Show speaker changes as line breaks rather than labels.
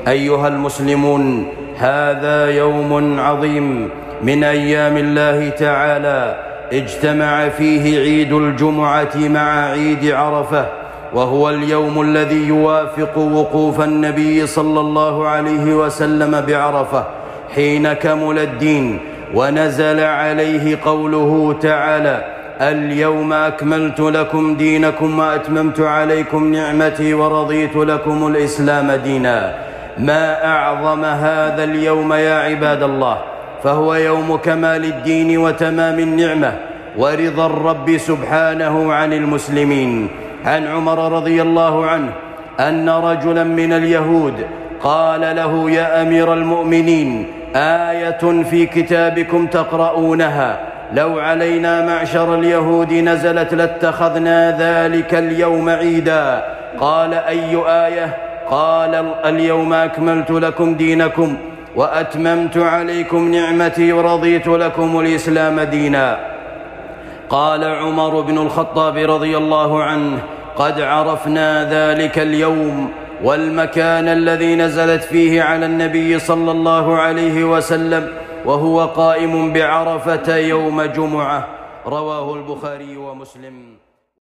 أيها المسلمون، هذا يوم عظيم من أيام الله تعالى اجتمع فيه عيد الجمعة مع عيد عرفة، وهو اليوم الذي يوافق وقوف النبي صلى الله عليه وسلم بعرفة حين كمل الدين ونزل عليه قوله تعالى: اليوم أكملت لكم دينكم وأتممت عليكم نعمتي ورضيت لكم الإسلام دينا. ما أعظم هذا اليوم يا عباد الله، فهو يوم كمال الدين وتمام النعمة ورضا الرب سبحانه عن المسلمين. عن عمر رضي الله عنه أن رجلا من اليهود قال له: يا أمير المؤمنين، آية في كتابكم تقرؤونها لو علينا معشر اليهود نزلت لاتخذنا ذلك اليوم عيدا. قال: أي آية؟ قال: اليوم أكملت لكم دينكم وأتممت عليكم نعمتي ورضيت لكم الإسلام دينا. قال عمر بن الخطاب رضي الله عنه: قد عرفنا ذلك اليوم والمكان الذي نزلت فيه على النبي صلى الله عليه وسلم وهو قائم بعرفة يوم جمعة. رواه البخاري ومسلم.